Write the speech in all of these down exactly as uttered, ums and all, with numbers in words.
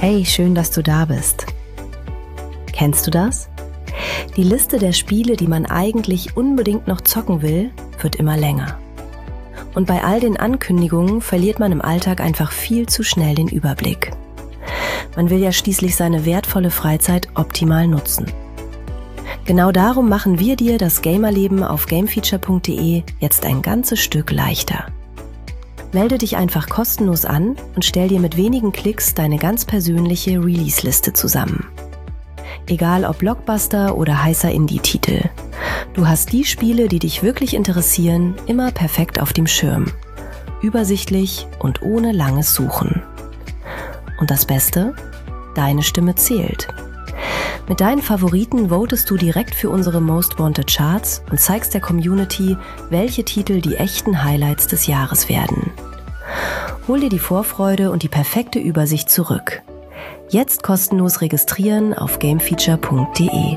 Hey, schön, dass du da bist. Kennst du das? Die Liste der Spiele, die man eigentlich unbedingt noch zocken will, wird immer länger. Und bei all den Ankündigungen verliert man im Alltag einfach viel zu schnell den Überblick. Man will ja schließlich seine wertvolle Freizeit optimal nutzen. Genau darum machen wir dir das Gamerleben auf gamefeature punkt de jetzt ein ganzes Stück leichter. Melde dich einfach kostenlos an und stell dir mit wenigen Klicks deine ganz persönliche Release-Liste zusammen. Egal ob Blockbuster oder heißer Indie-Titel. Du hast die Spiele, die dich wirklich interessieren, immer perfekt auf dem Schirm. Übersichtlich und ohne langes Suchen. Und das Beste? Deine Stimme zählt. Mit deinen Favoriten votest du direkt für unsere Most Wanted Charts und zeigst der Community, welche Titel die echten Highlights des Jahres werden. Hol dir die Vorfreude und die perfekte Übersicht zurück. Jetzt kostenlos registrieren auf gamefeature punkt de.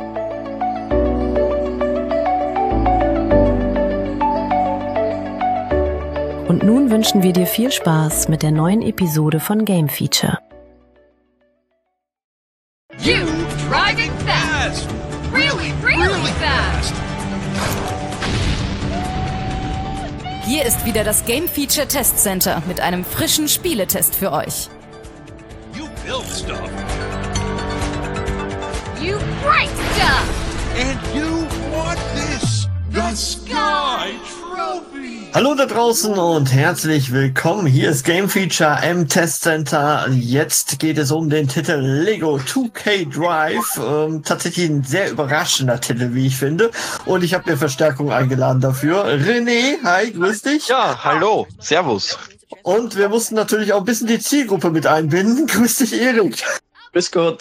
Und nun wünschen wir dir viel Spaß mit der neuen Episode von Game Feature. You driving fast! Really, really fast! Hier ist wieder das Game Feature Test Center mit einem frischen Spieletest für euch. You build stuff. You break stuff! And you want this! The Sky Trophy! Hallo da draußen und herzlich willkommen. Hier ist Game Feature im Test Center. Jetzt geht es um den Titel Lego two K Drive. Ähm, tatsächlich ein sehr überraschender Titel, wie ich finde. Und ich habe mir Verstärkung eingeladen dafür. René, hi, grüß dich. Ja, hallo, servus. Und wir mussten natürlich auch ein bisschen die Zielgruppe mit einbinden. Grüß dich, Erik. Grüß Gott.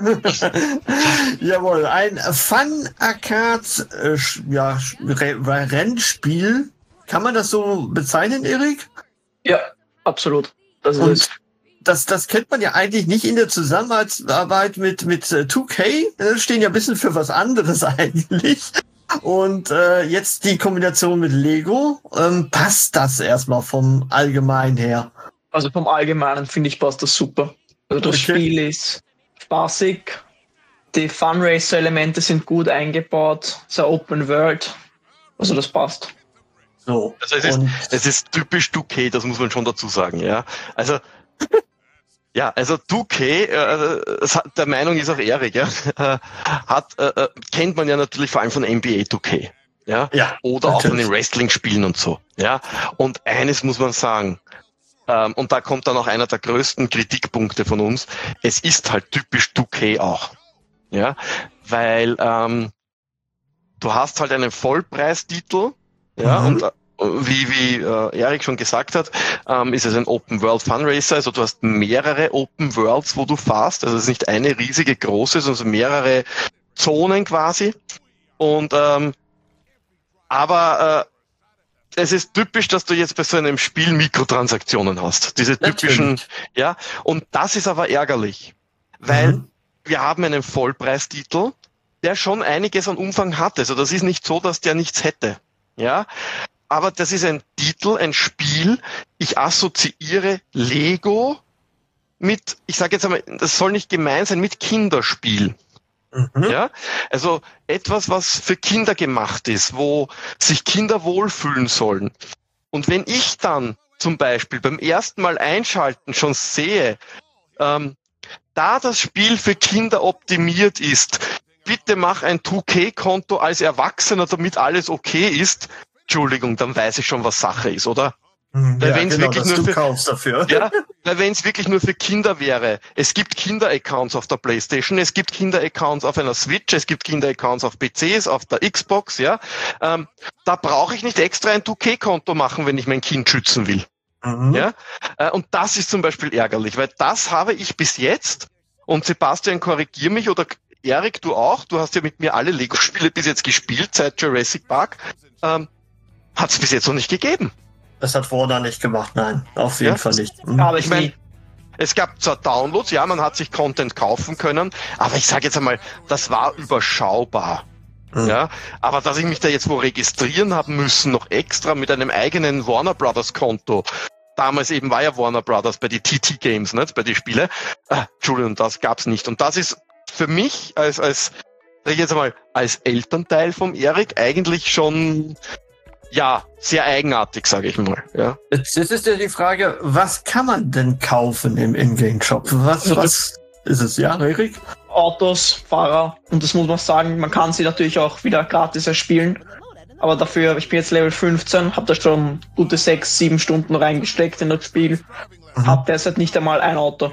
Jawohl, ein Fun-Arcade äh, ja, Re- Rennspiel. Kann man das so bezeichnen, Erik? Ja, absolut. Das Und ist das, das kennt man ja eigentlich nicht in der Zusammenarbeit mit, mit two K. Das stehen ja ein bisschen für was anderes eigentlich. Und äh, jetzt die Kombination mit Lego. Ähm, passt das erstmal vom Allgemeinen her? Also vom Allgemeinen finde ich, passt das super. Also das Okay. Spiel ist spaßig, die Funracer-Elemente sind gut eingebaut, sehr Open World, also das passt. So. Also es ist, Und es ist typisch two K, das muss man schon dazu sagen, ja. Also ja, also two K, äh, es hat, der Meinung ist auch Erik, ja, äh, hat äh, kennt man ja natürlich vor allem von N B A two K, ja, Ja, oder auch von natürlich. den Wrestling-Spielen und so, ja. Und eines muss man sagen, ähm, und da kommt dann auch einer der größten Kritikpunkte von uns: Es ist halt typisch two K auch, ja, weil ähm, du hast halt einen Vollpreistitel. Ja, Mhm. und äh, wie, wie äh, Erik schon gesagt hat, ähm, ist es ein Open World Fun Racer, also du hast mehrere Open Worlds, wo du fährst, also es ist nicht eine riesige große, sondern mehrere Zonen quasi. Und ähm, aber äh, es ist typisch, dass du jetzt bei so einem Spiel Mikrotransaktionen hast, diese typischen, Natürlich. ja, und das ist aber ärgerlich, weil Mhm. wir haben einen Vollpreistitel, der schon einiges an Umfang hat, also das ist nicht so, dass der nichts hätte. Ja, aber das ist ein Titel, ein Spiel. Ich assoziiere Lego mit, ich sage jetzt einmal, das soll nicht gemein sein, mit Kinderspiel. Mhm. Ja, also etwas, was für Kinder gemacht ist, wo sich Kinder wohlfühlen sollen. Und wenn ich dann zum Beispiel beim ersten Mal einschalten schon sehe, ähm, da das Spiel für Kinder optimiert ist, bitte mach ein two K-Konto als Erwachsener, damit alles okay ist. Entschuldigung, dann weiß ich schon, was Sache ist, oder? Mhm. Weil Ja, wenn's genau, wirklich dass nur du für- kaufst dafür. Ja, weil wenn es wirklich nur für Kinder wäre, es gibt Kinder-Accounts auf der PlayStation, es gibt Kinder-Accounts auf einer Switch, es gibt Kinder-Accounts auf P Cs, auf der Xbox, ja. Ähm, da brauche ich nicht extra ein two K-Konto machen, wenn ich mein Kind schützen will. Mhm. Ja, äh, und das ist zum Beispiel ärgerlich, weil das habe ich bis jetzt, und Sebastian, korrigier mich, oder Erik, du auch, du hast ja mit mir alle Lego-Spiele bis jetzt gespielt, seit Jurassic Park, ähm, hat es bis jetzt noch nicht gegeben. Das hat Warner nicht gemacht, nein, auf jeden Ja. Fall nicht. Mhm. Aber Ich ich meine, meine, es gab zwar Downloads, ja, man hat sich Content kaufen können, aber ich sage jetzt einmal, das war überschaubar. Mhm. Ja, aber dass ich mich da jetzt wo registrieren haben müssen, noch extra mit einem eigenen Warner Brothers Konto, damals eben war ja Warner Brothers bei die T T Games, nicht? Bei die Spiele. Ah, Entschuldigung, das gab's nicht. Und das ist für mich als, als, sag ich jetzt einmal, als Elternteil vom Erik eigentlich schon, ja, sehr eigenartig, sage ich mal. Ja. Jetzt, jetzt ist ja die Frage, was kann man denn kaufen im Ingame-Shop? Was, was ist es, ja, Erik? Autos, Fahrer, und das muss man sagen, man kann sie natürlich auch wieder gratis erspielen. Aber dafür, ich bin jetzt Level fünfzehn, habe da schon gute sechs, sieben Stunden reingesteckt in das Spiel. Mhm. Hab derzeit nicht einmal ein Auto.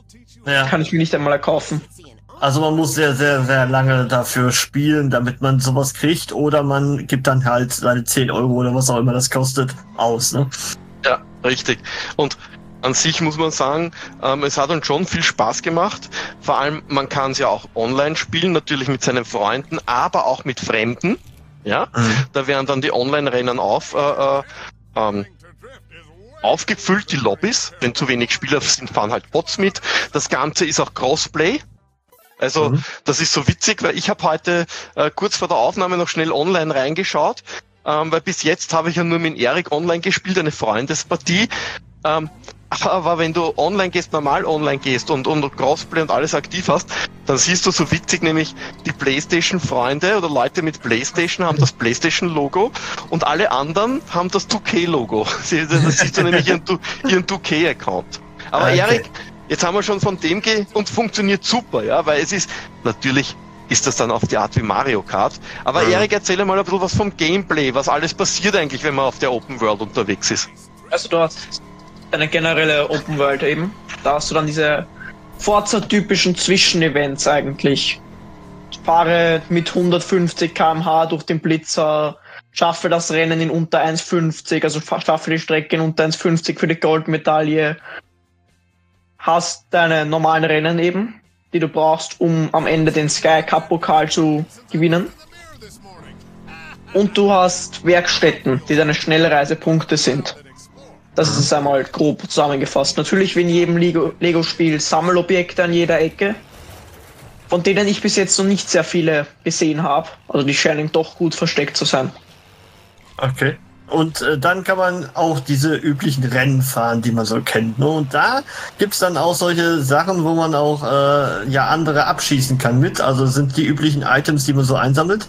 Ja. Kann ich mir nicht einmal erkaufen. Also man muss sehr, sehr, sehr lange dafür spielen, damit man sowas kriegt, oder man gibt dann halt seine zehn Euro oder was auch immer das kostet, aus, ne? Ja, richtig. Und an sich muss man sagen, ähm, es hat uns schon viel Spaß gemacht. Vor allem, man kann es ja auch online spielen, natürlich mit seinen Freunden, aber auch mit Fremden. Ja, mhm. Da werden dann die Online-Rennen auf, äh, äh, ähm, aufgefüllt, die Lobbys. Wenn zu wenig Spieler sind, fahren halt Bots mit. Das Ganze ist auch Crossplay. Also mhm. das ist so witzig, weil ich habe heute äh, kurz vor der Aufnahme noch schnell online reingeschaut, ähm, weil bis jetzt habe ich ja nur mit Erik online gespielt, eine Freundespartie. Ähm, aber wenn du online gehst, normal online gehst und, und Crossplay und alles aktiv hast, dann siehst du so witzig, nämlich die PlayStation-Freunde oder Leute mit PlayStation haben das PlayStation-Logo und alle anderen haben das zwei K-Logo. Da siehst du nämlich ihren, ihren zwei K-Account. Aber okay. Erik, jetzt haben wir schon von dem ge und funktioniert super, ja, weil es ist, natürlich ist das dann auf die Art wie Mario Kart. Aber mhm. Erik, erzähl mal ein bisschen was vom Gameplay, was alles passiert eigentlich, wenn man auf der Open World unterwegs ist. Also du hast eine generelle Open World eben. Da hast du dann diese Forza-typischen Zwischenevents eigentlich. Fahre mit hundertfünfzig Kilometer pro Stunde durch den Blitzer, schaffe das Rennen in unter eins fünfzig, also schaffe die Strecke in unter eins fünfzig für die Goldmedaille. Hast deine normalen Rennen eben, die du brauchst, um am Ende den Sky Cup Pokal zu gewinnen. Und du hast Werkstätten, die deine Schnellreisepunkte sind. Das ist es einmal grob zusammengefasst. Natürlich wie in jedem Lego- Lego-Spiel Sammelobjekte an jeder Ecke, von denen ich bis jetzt noch nicht sehr viele gesehen habe. Also die scheinen doch gut versteckt zu sein. Okay. Und äh, dann kann man auch diese üblichen Rennen fahren, die man so kennt. Ne? Und da gibt's dann auch solche Sachen, wo man auch äh, ja andere abschießen kann mit. Also sind die üblichen Items, die man so einsammelt.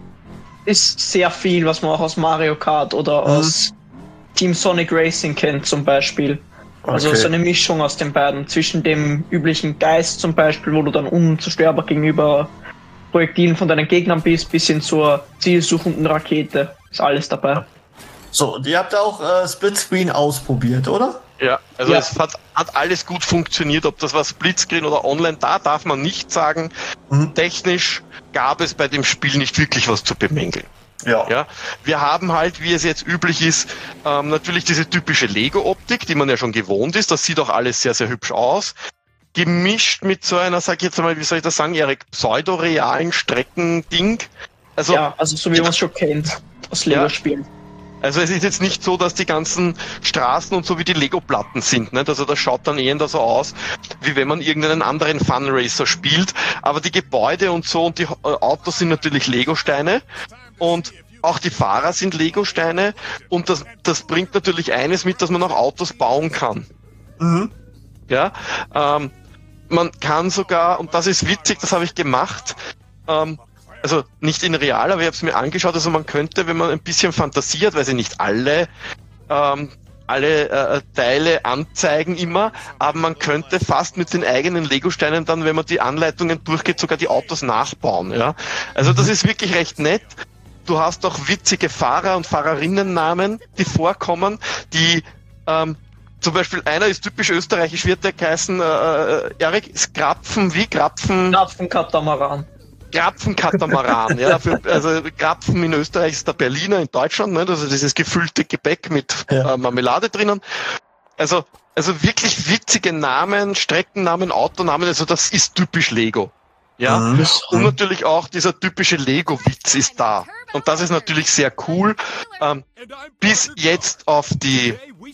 Ist sehr viel, was man auch aus Mario Kart oder mhm. aus Team Sonic Racing kennt zum Beispiel. Also okay. So eine Mischung aus den beiden. Zwischen dem üblichen Geist zum Beispiel, wo du dann unzerstörbar gegenüber Projektilen von deinen Gegnern bist, bis hin zur zielsuchenden Rakete. Ist alles dabei. So, und ihr habt auch äh, Splitscreen ausprobiert, oder? Ja, also ja. es hat, hat alles gut funktioniert. Ob das war Splitscreen oder online, da darf man nicht sagen. Mhm. Technisch gab es bei dem Spiel nicht wirklich was zu bemängeln. Ja. Ja, wir haben halt, wie es jetzt üblich ist, ähm, natürlich diese typische Lego-Optik, die man ja schon gewohnt ist. Das sieht auch alles sehr, sehr hübsch aus. Gemischt mit so einer, sag ich jetzt mal, wie soll ich das sagen, Erik, pseudo-realen Streckending. Also, ja, also so wie man es schon kennt aus Lego-Spielen. Ja. Also es ist jetzt nicht so, dass die ganzen Straßen und so wie die Lego-Platten sind, nicht? Also das schaut dann eher so aus, wie wenn man irgendeinen anderen Fun-Racer spielt. Aber die Gebäude und so und die Autos sind natürlich Lego-Steine. Und auch die Fahrer sind Lego-Steine und das, das bringt natürlich eines mit, dass man auch Autos bauen kann. Mhm. Ja, ähm, man kann sogar, und das ist witzig, das habe ich gemacht, ähm, also nicht in real, aber ich habe es mir angeschaut, also man könnte, wenn man ein bisschen fantasiert, weil sie nicht alle ähm, alle äh, Teile anzeigen immer, aber man könnte fast mit den eigenen Lego-Steinen dann, wenn man die Anleitungen durchgeht, sogar die Autos nachbauen. Ja, also das ist wirklich recht nett. Du hast auch witzige Fahrer- und Fahrerinnennamen, die vorkommen, die ähm, zum Beispiel einer ist typisch österreichisch, wird der geheißen, äh, Erik, ist Krapfen, wie? Krapfen? Krapfen-Katamaran. Krapfen-Katamaran, ja. Für, also Krapfen in Österreich ist der Berliner in Deutschland, ne? Also dieses gefüllte Gebäck mit ja. äh, Marmelade drinnen. Also, also wirklich witzige Namen, Streckennamen, Autonamen, also das ist typisch Lego. Ja, mhm. Und natürlich auch dieser typische Lego-Witz ist da. Und das ist natürlich sehr cool. Ähm, bis jetzt auf die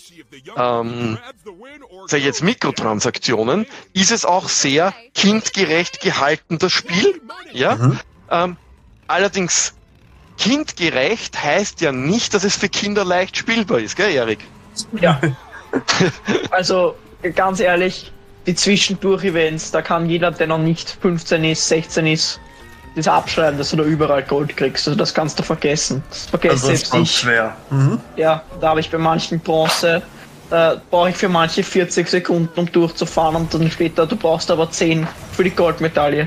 ähm, sag ich jetzt Mikrotransaktionen ist es auch sehr kindgerecht gehalten, das Spiel. Ja, mhm. ähm, allerdings kindgerecht heißt ja nicht, dass es für Kinder leicht spielbar ist, gell, Erik? Ja. Also, ganz ehrlich, die Zwischendurch-Events, da kann jeder, der noch nicht fünfzehn ist, sechzehn ist, das abschreiben, dass du da überall Gold kriegst. Also das kannst du vergessen. Das vergesse Also das ist selbst schon ich. schwer. Mhm. Ja, da habe ich bei manchen Bronze, da brauche ich für manche vierzig Sekunden, um durchzufahren und dann später, du brauchst aber zehn für die Goldmedaille.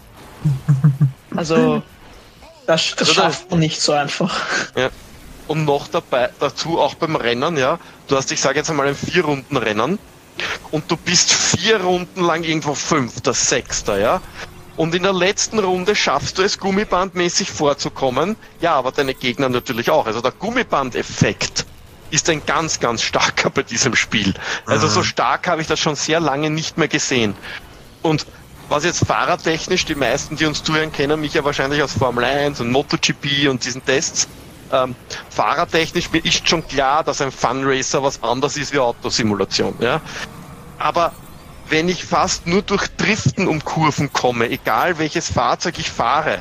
Also, das, das Also schafft man nicht so einfach. Ja. Und noch dabei, dazu auch beim Rennen, ja, du hast, ich sage jetzt einmal, ein Vier-Runden-Rennen und du bist vier Runden lang irgendwo Fünfter, Sechster, ja. Und in der letzten Runde schaffst du es, gummibandmäßig vorzukommen. Ja, aber deine Gegner natürlich auch. Also der Gummiband-Effekt ist ein ganz, ganz starker bei diesem Spiel. Also so stark habe ich das schon sehr lange nicht mehr gesehen. Und was jetzt fahrertechnisch, die meisten, die uns zuhören, kennen mich ja wahrscheinlich aus Formel eins und MotoGP und diesen Tests. Ähm, fahrertechnisch, mir ist schon klar, dass ein Funracer was anderes ist wie Autosimulation. Ja? Aber wenn ich fast nur durch Driften um Kurven komme, egal welches Fahrzeug ich fahre,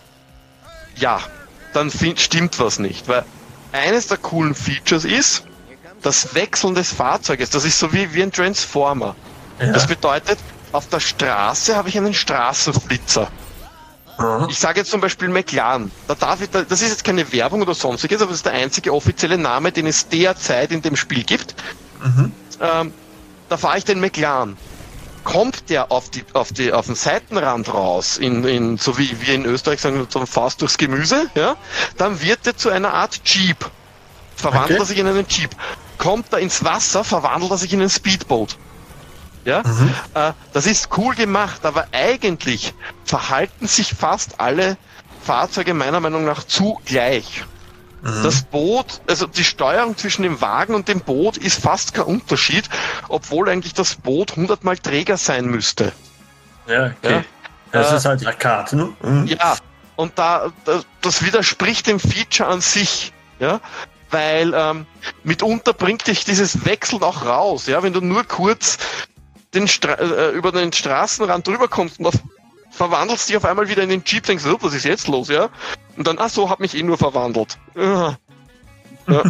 ja, dann find, stimmt was nicht. Weil eines der coolen Features ist, das Wechseln des Fahrzeuges. Das ist so wie, wie ein Transformer. Ja. Das bedeutet, auf der Straße habe ich einen Straßenflitzer. Mhm. Ich sage jetzt zum Beispiel McLaren. Da darf ich, das ist jetzt keine Werbung oder sonstiges, aber das ist der einzige offizielle Name, den es derzeit in dem Spiel gibt. Mhm. Ähm, da fahre ich den McLaren. Kommt der auf die auf die auf den Seitenrand raus, in, in so wie wir in Österreich sagen, so Faust durchs Gemüse, ja, dann wird er zu einer Art Jeep. Verwandelt okay. er sich in einen Jeep. Kommt er ins Wasser, verwandelt er sich in ein Speedboat. Ja, mhm. äh, das ist cool gemacht, aber eigentlich verhalten sich fast alle Fahrzeuge meiner Meinung nach zu gleich. Mhm. Das Boot, also die Steuerung zwischen dem Wagen und dem Boot ist fast kein Unterschied, obwohl eigentlich das Boot hundertmal träger sein müsste. Ja, okay. Ja? Das äh, ist halt Arcade, ne? Mhm. Ja, und da, da das widerspricht dem Feature an sich, ja, weil ähm, mitunter bringt dich dieses Wechseln auch raus, ja, wenn du nur kurz den Stra- äh, über den Straßenrand drüber kommst und auf verwandelst dich auf einmal wieder in den Jeep, denkst du, was ist jetzt los, ja? Und dann, ach so, hab mich eh nur verwandelt. Ja. Ja.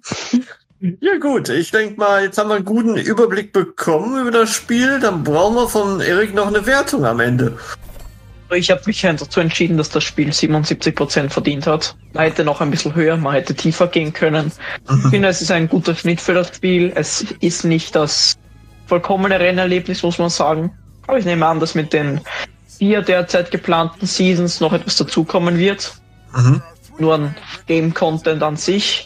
Ja gut, ich denke mal, jetzt haben wir einen guten Überblick bekommen über das Spiel, dann brauchen wir von Erik noch eine Wertung am Ende. Ich habe mich dazu entschieden, dass das Spiel siebenundsiebzig Prozent verdient hat. Man hätte noch ein bisschen höher, man hätte tiefer gehen können. Mhm. Ich finde, es ist ein guter Schnitt für das Spiel. Es ist nicht das vollkommene Rennerlebnis, muss man sagen. Aber ich nehme an, dass mit den vier derzeit geplanten Seasons noch etwas dazukommen wird. Mhm. Nur an Game-Content an sich.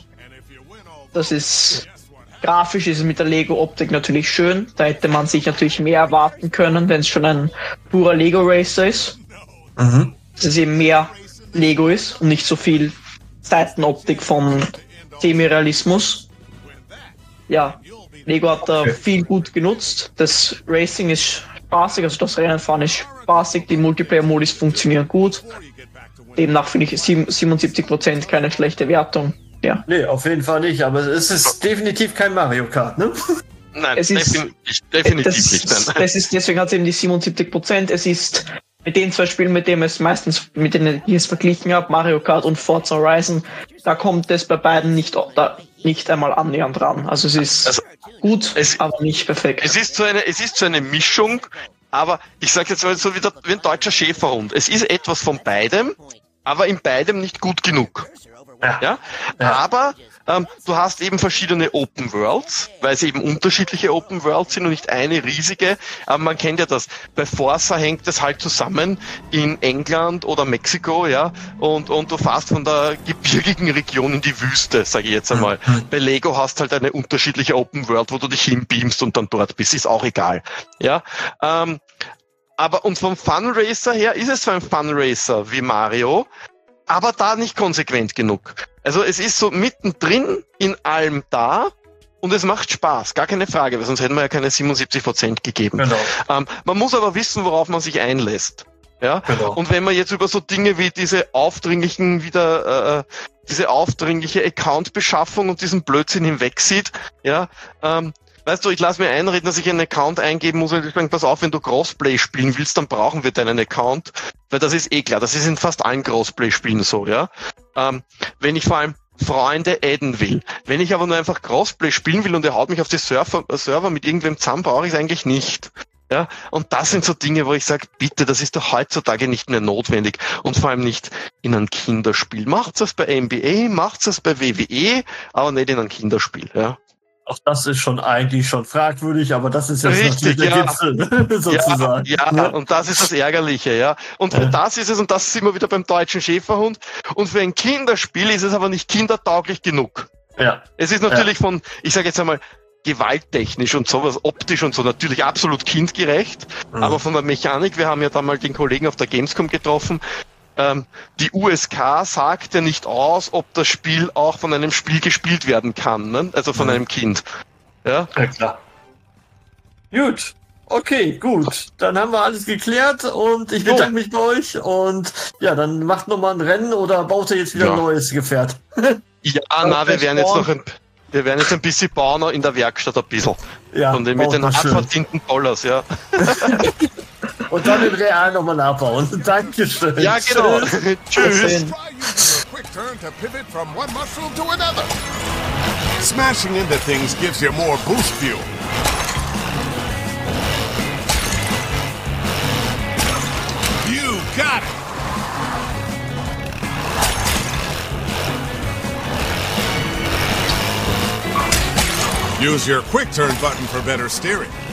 Das ist, grafisch ist es mit der Lego-Optik natürlich schön. Da hätte man sich natürlich mehr erwarten können, wenn es schon ein purer Lego-Racer ist. Mhm. Dass es eben mehr Lego ist und nicht so viel Seitenoptik von Semi-Realismus. Ja, Lego hat da okay. viel gut genutzt. Das Racing ist spaßig, also das Rennenfahren ist spaßig, die Multiplayer-Modis funktionieren gut. Demnach finde ich siebenundsiebzig Prozent keine schlechte Wertung. Ja. Nee, auf jeden Fall nicht, aber es ist definitiv kein Mario Kart, ne? Nein, es ist, definitiv, definitiv das, nicht. Nein. Das ist, deswegen hat es eben die siebenundsiebzig Prozent. Es ist mit den zwei Spielen, mit denen es meistens, mit denen ich es verglichen habe, Mario Kart und Forza Horizon, da kommt es bei beiden nicht, da, nicht einmal annähernd dran. Also es ist also, gut, es, aber nicht perfekt. Es ist so eine, es ist so eine Mischung, aber ich sage jetzt mal so wie, der, wie ein deutscher Schäferhund. Es ist etwas von beidem, aber in beidem nicht gut genug. Ja, ja? ja. Aber ähm, du hast eben verschiedene Open Worlds, weil es eben unterschiedliche Open Worlds sind und nicht eine riesige. Aber man kennt ja das. Bei Forza hängt es halt zusammen in England oder Mexiko, ja, und und du fährst von der gebirgigen Region in die Wüste, sage ich jetzt einmal. Mhm. Bei Lego hast halt eine unterschiedliche Open World, wo du dich hinbeamst und dann dort bist. Ist auch egal, ja. Ähm, aber und vom Fun Racer her ist es so ein Fun Racer wie Mario, aber da nicht konsequent genug. Also es ist so mittendrin in allem da und es macht Spaß, gar keine Frage, weil sonst hätten wir ja keine siebenundsiebzig Prozent gegeben. Genau. Ähm, man muss aber wissen, worauf man sich einlässt. Ja? Genau. Und wenn man jetzt über so Dinge wie diese aufdringlichen, wieder äh, diese aufdringliche Account-Beschaffung und diesen Blödsinn hinwegsieht, ja, ähm, weißt du, ich lasse mir einreden, dass ich einen Account eingeben muss und ich sage, pass auf, wenn du Crossplay spielen willst, dann brauchen wir deinen Account, weil das ist eh klar, das ist in fast allen Crossplay-Spielen so, ja. Ähm, wenn ich vor allem Freunde adden will. Wenn ich aber nur einfach Crossplay spielen will und er haut mich auf die Server, Server mit irgendwem zusammen, brauche ich es eigentlich nicht. Ja, und das sind so Dinge, wo ich sage, bitte, das ist doch heutzutage nicht mehr notwendig und vor allem nicht in einem Kinderspiel. Macht's das bei N B A, macht's das bei W W E, aber nicht in einem Kinderspiel. Ja. Auch das ist schon eigentlich schon fragwürdig, aber das ist jetzt Richtig, natürlich der ja. Gipfel, sozusagen. Ja, ja, und das ist das Ärgerliche, ja. Und für Ja. das ist es, und das sind wir wieder beim deutschen Schäferhund, und für ein Kinderspiel ist es aber nicht kindertauglich genug. Ja. Es ist natürlich von, ich sage jetzt einmal, gewalttechnisch und sowas, optisch und so natürlich absolut kindgerecht, Mhm. aber von der Mechanik, wir haben ja da mal den Kollegen auf der Gamescom getroffen, ähm, die U S K sagt ja nicht aus, ob das Spiel auch von einem Spiel gespielt werden kann, ne? Also von Mhm. einem Kind. Ja? Ja, klar. Gut. Okay, gut. Dann haben wir alles geklärt und ich bedanke mich bei euch und ja, dann macht nochmal ein Rennen oder baut ihr jetzt wieder Ja. ein neues Gefährt? Ja, na, wir werden jetzt noch ein, wir werden jetzt ein bisschen bauen in der Werkstatt ein bisschen. Ja, Von den, mit baut den mal schön. abverdienten Dollars, ja. Und dann in Real nochmal nachbauen. Dankeschön. Ja, genau. Tschüss. Tschüss. Sehen. Try using a quick turn to pivot from one mushroom to another. Smashing into things gives you more boost fuel. You got it! Use your quick turn button for better steering.